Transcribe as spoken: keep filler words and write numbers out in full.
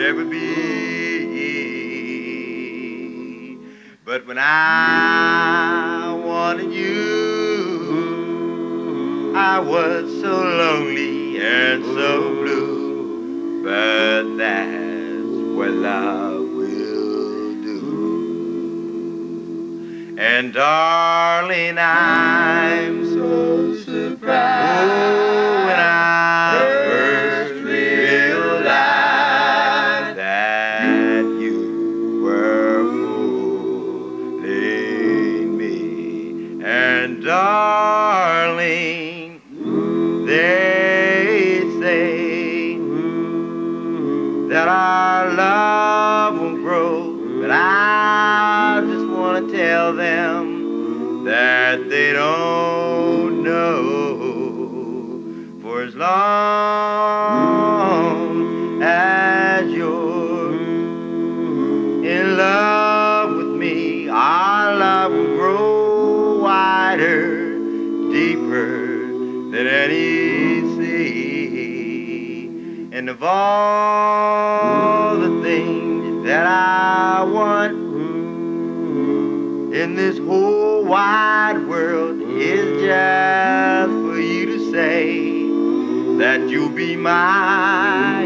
ever be. But when I wanted you, I was so lonely and so blue. But that's what love will do. And darling, I'm so surprised. Oh, when I first realized that you were fooling me. And darling, they say that our love won't grow, but I just want to tell them that they don't know. For as long as you're in love with me, our love will grow wider, deeper than any sea. And of all the things that I want in this whole wide world is just for you to say that you'll be my